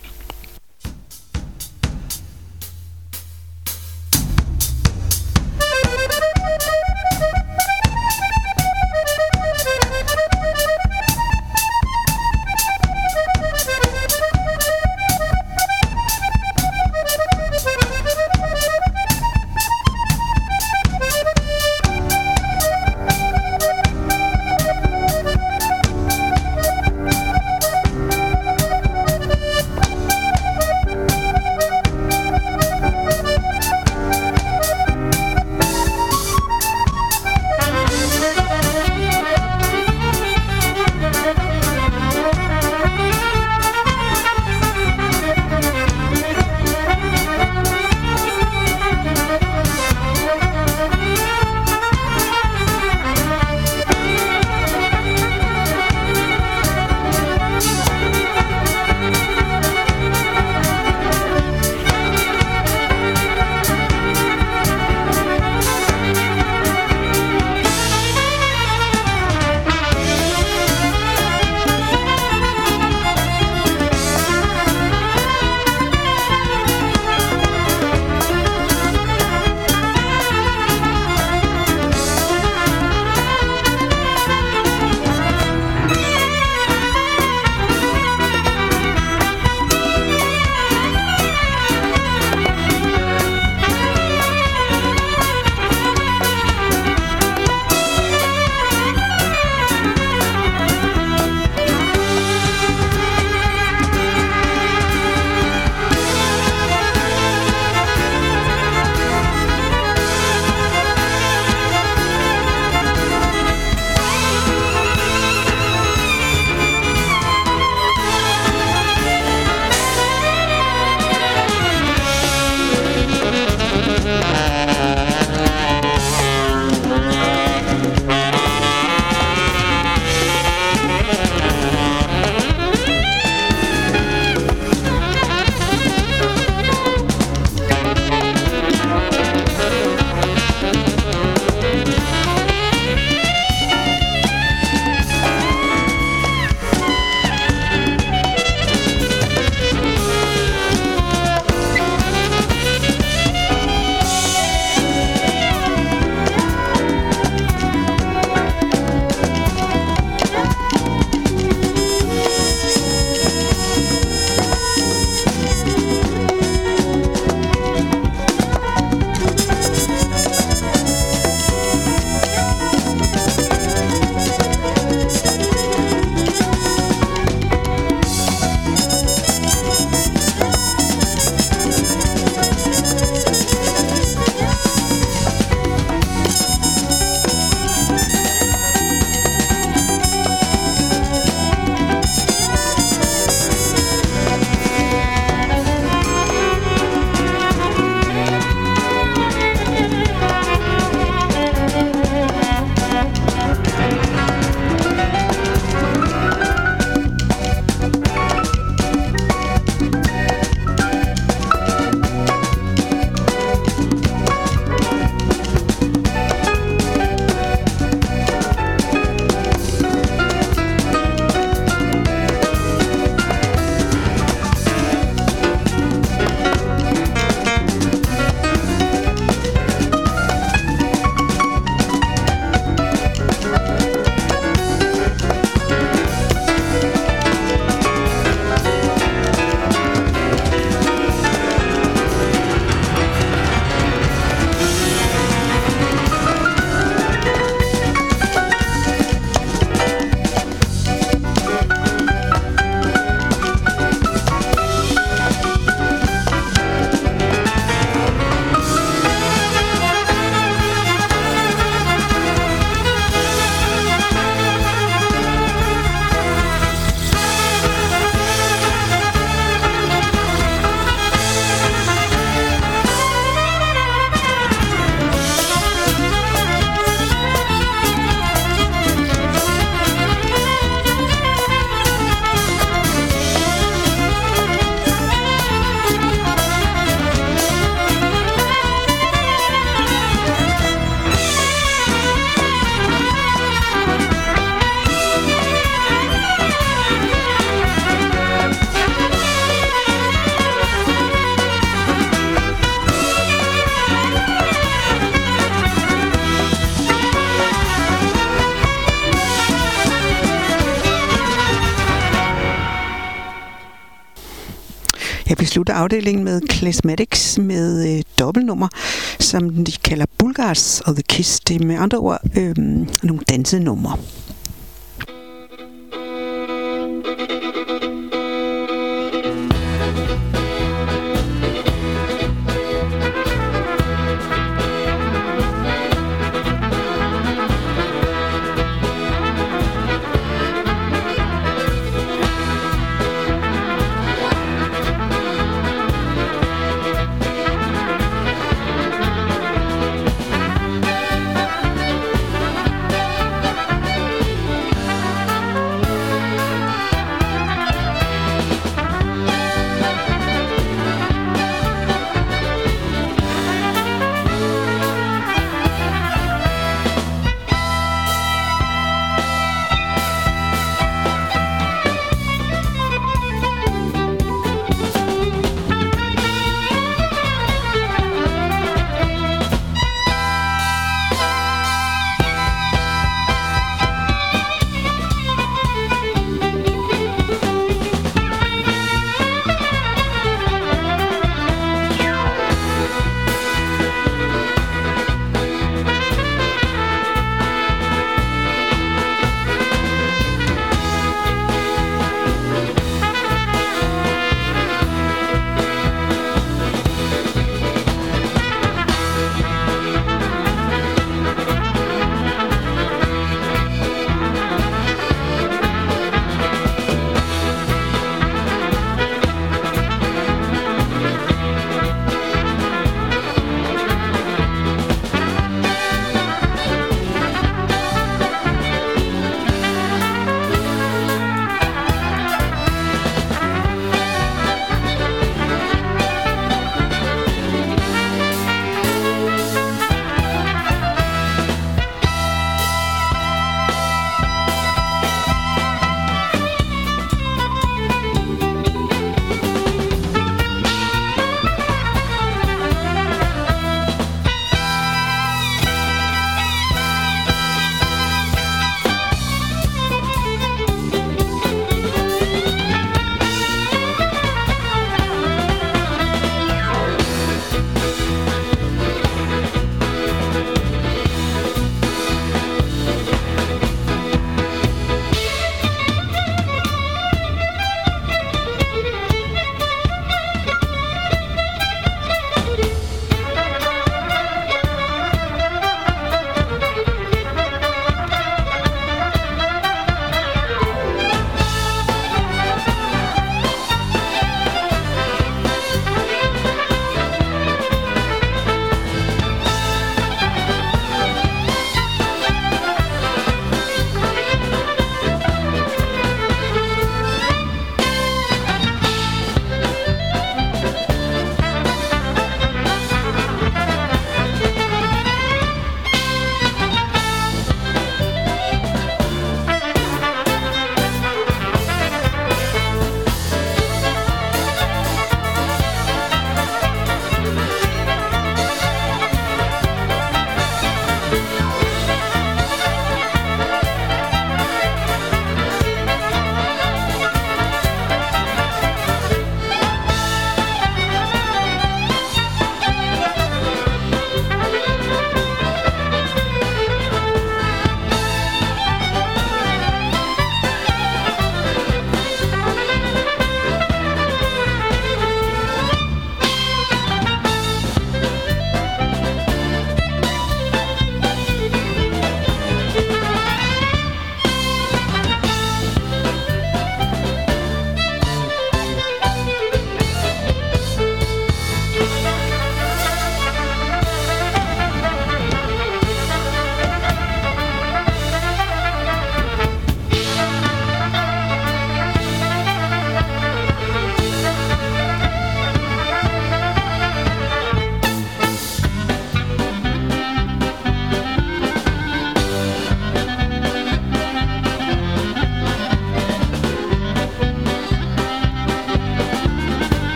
vi slutter afdelingen med Klezmatics med dobbeltnummer, som de kalder Bulgars og The Kiss. Det er med andre ord nogle dansenumre.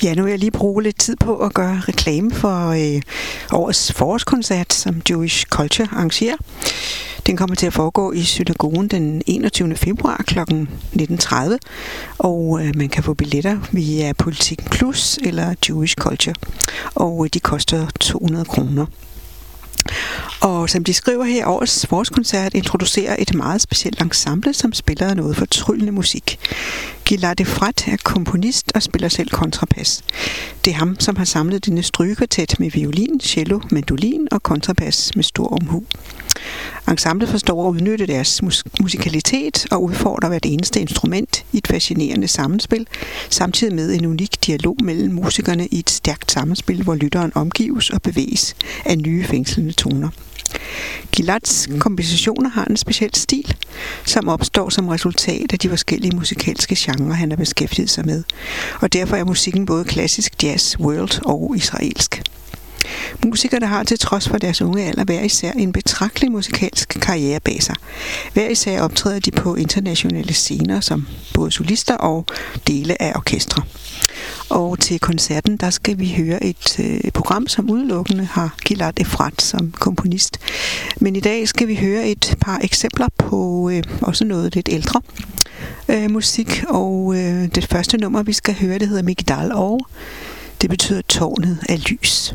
Ja, nu vil jeg lige bruge lidt tid på at gøre reklame for årets forårskoncert, som Jewish Culture arrangerer. Den kommer til at foregå i synagogen den 21. februar kl. 19.30, og man kan få billetter via Politiken Plus eller Jewish Culture, og de koster 200 kroner. Og som de skriver her, årets forårskoncert introducerer et meget specielt ensemble, som spiller noget fortryllende musik. Gilad Efrat er komponist og spiller selv kontrapas. Det er ham, som har samlet denne strygekvartet med violin, cello, mandolin og kontrapas med stor omhu. Ensemblet forstår at udnytte deres musikalitet og udfordrer hvert eneste instrument i et fascinerende sammenspil, samtidig med en unik dialog mellem musikerne i et stærkt sammenspil, hvor lytteren omgives og bevæges af nye fængslende toner. Gilads kompositioner har en speciel stil, som opstår som resultat af de forskellige musikalske genrer, han har beskæftiget sig med. Og derfor er musikken både klassisk, jazz, world og israelsk. Musikere, der har til trods for deres unge alder hver især en betragtelig musikalsk karriere bag sig. Hver især optræder de på internationale scener som både solister og dele af orkestre. Og til koncerten, der skal vi høre et program, som udelukkende har Gilad Efrat som komponist. Men i dag skal vi høre et par eksempler på også noget lidt ældre musik. Og det første nummer, vi skal høre, det hedder Migdal Or. Det betyder tårnet af lys.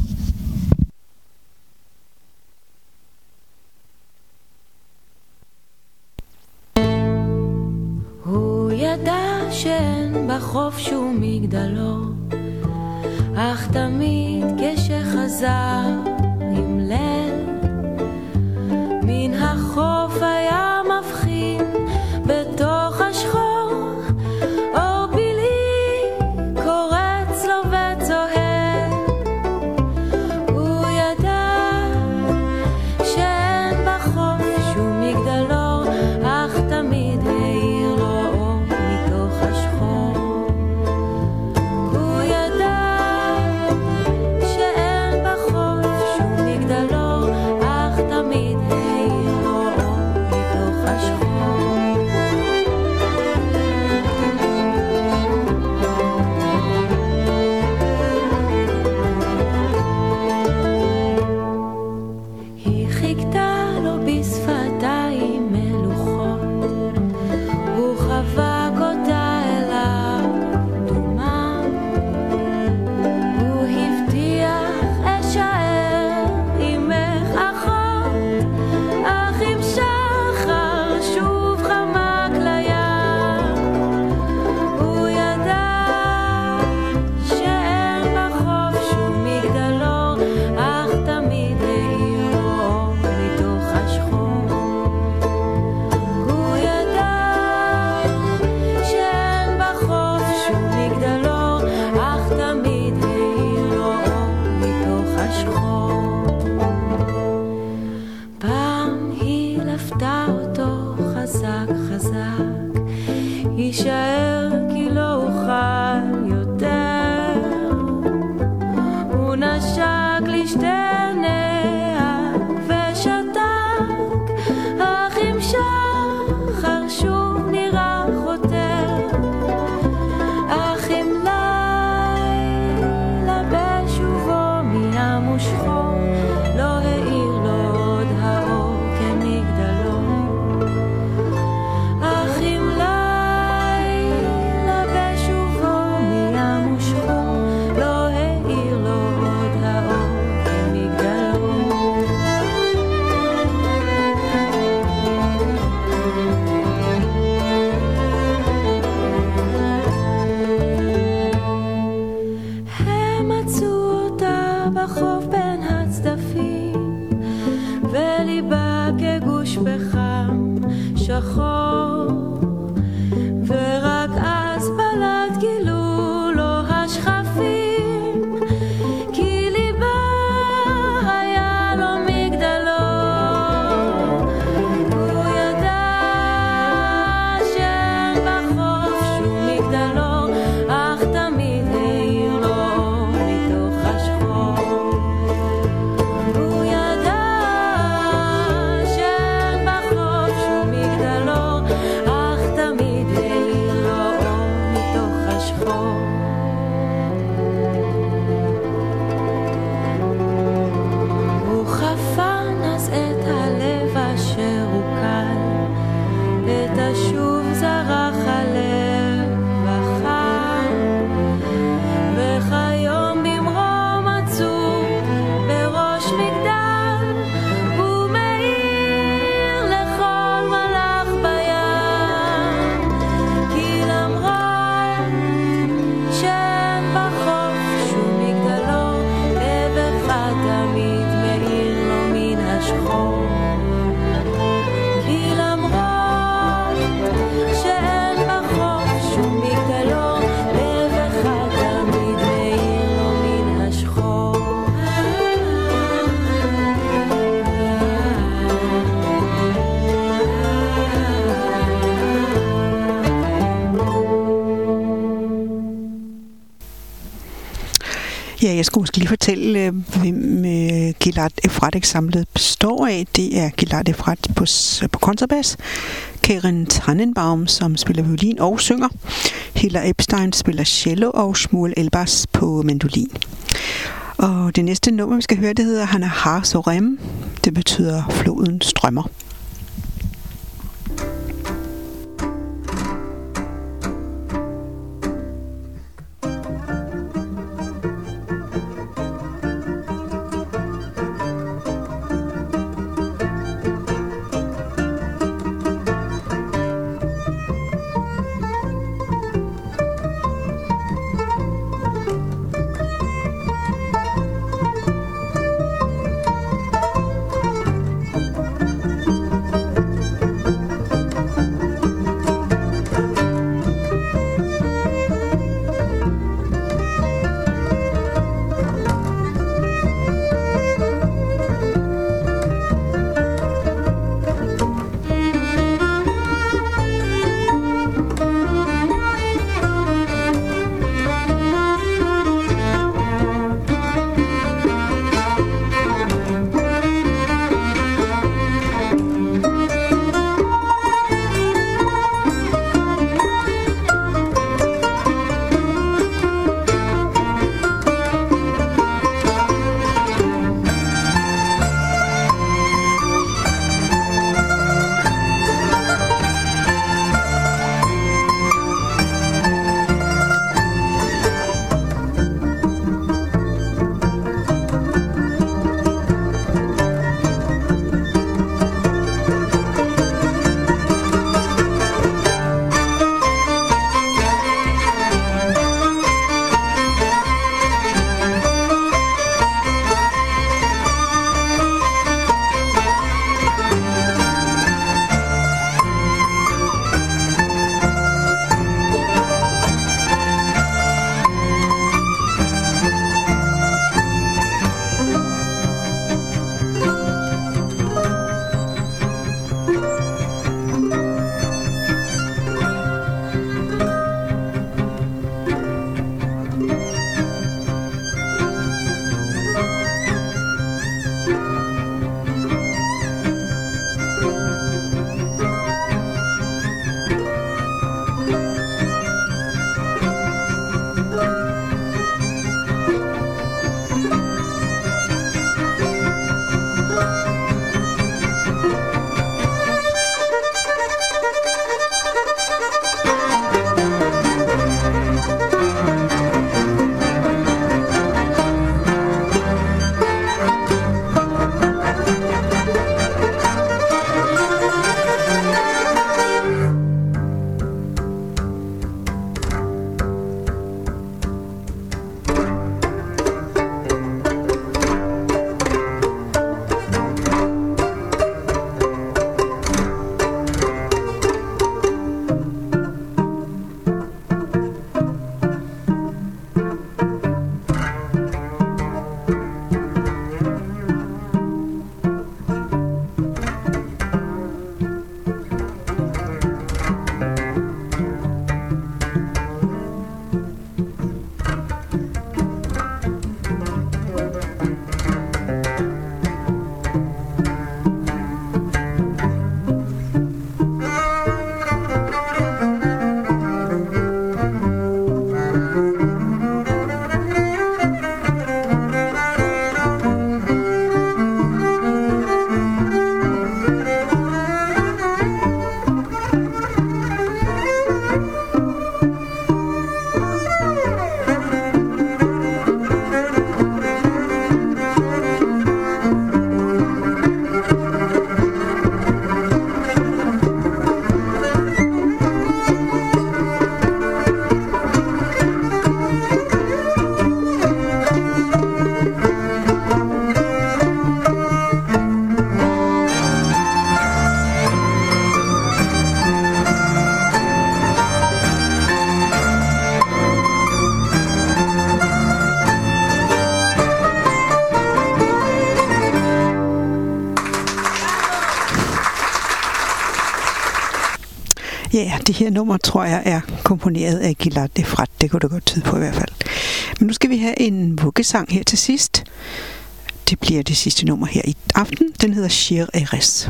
הוא ידע שאין בחוף שום מגדלו, אך תמיד כשחזר עם ליל מן החוף היה מבחין בתוך השחור אור פלאי קורץ לו וצוהר. הוא ידע שאין בחוף שום מגדלו, אך תמיד העיר לו אור מתוך השחור. הוא ידע שאין בחוף שום מגדלו, אך תמיד העיר לו אור מתוך השחור. היא חיכתה לו בשפתיים מלוכות, הוא חבק אותה אליו דומם, הוא הבטיח אשאר עמך אחות, אך עם שחר שוב חמק לים. הוא ידע שאין בחוף שום מגדלור, אך תמיד העיר לו אור מתוך השחור. הוא ידע שאין בחוף שום מגדלור, אך תמיד העיר לו אור מתוך השחור. פעם היא לפתה אותו חזק חזק, יישאר כי לא אוכל יותר. הוא נשק לשתי עיניה ושתק, אך עם שחר שוב נראה חותר. אך עם לילה בשובו מים ושחור, לא העיר לו עוד האור כמגדלו. אך עם לילה בשובו מים ושחור, לא העיר לו עוד האור כמגדלו. הם מצאו אותה בחוף בין הצדפים, וליבה כגוש פחם שחור, ורק אז בלט גילו לו השכפים, כי ליבה היה לו מגדלור. הוא ידע שאין בחוף שום מגדלור, אך תמיד העיר לו אור מתוך השחור. הוא ידע שאין בחוף שום מגדלור, Ja, jeg skulle måske lige fortælle, hvem Gilad Efrat-ensemblet består af. Det er Gilad Efrat på kontrabas, Karen Tannenbaum, som spiller violin og synger, Hilla Epstein spiller cello og Shmuel Elbas på mandolin. Og det næste nummer, vi skal høre, det hedder Hanahar Sorem. Det betyder floden strømmer. det her nummer, tror jeg, er komponeret af Gilad Efrat. Det kunne det godt tyde på i hvert fald. Men nu skal vi have en vuggesang her til sidst. Det bliver det sidste nummer her i aften. Den hedder Shir Eres.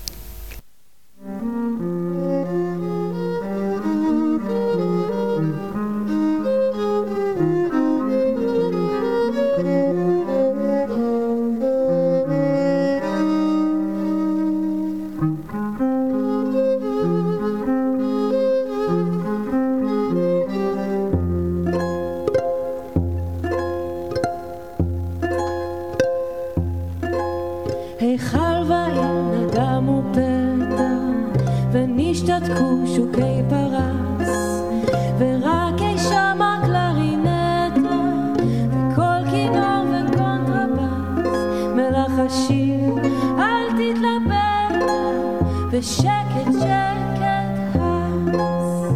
ונשתתקו שוקי פרס ורק אי שם הקלרינטה וכל כינור וקונטרבס מלח השיר אל תתלבט ושקט שקט הס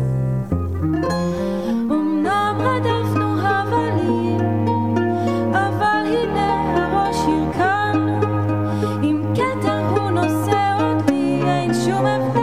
אמנם רדפנו הבלים אבל הנה הראש הרכנו עם כתר הוא נושא אותי אין שום הבדל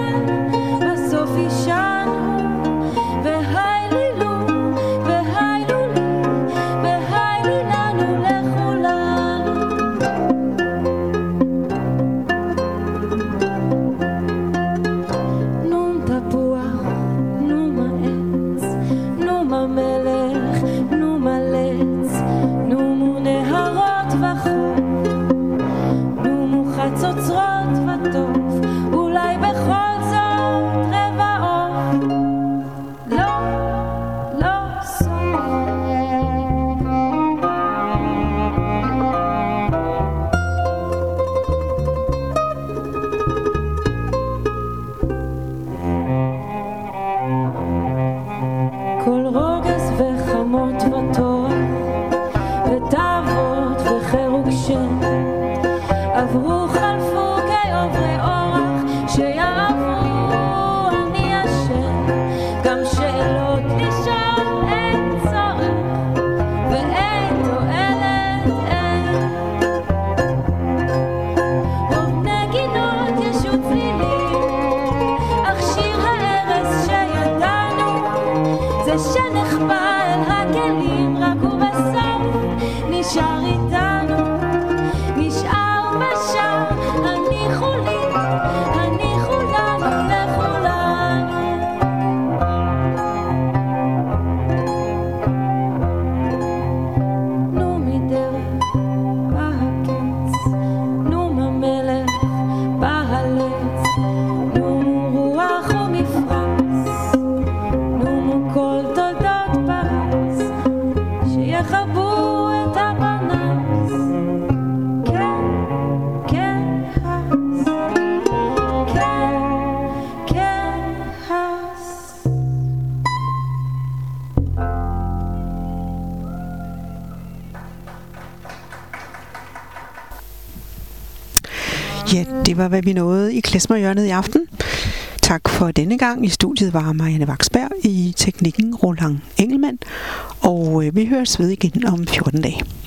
Ja, det var, hvad vi nåede i Klezmerhjørnet i aften. Tak for denne gang. I studiet var Marianne Vaksberg, i teknikken Roland Engelmann, og vi høres ved igen om 14 dage.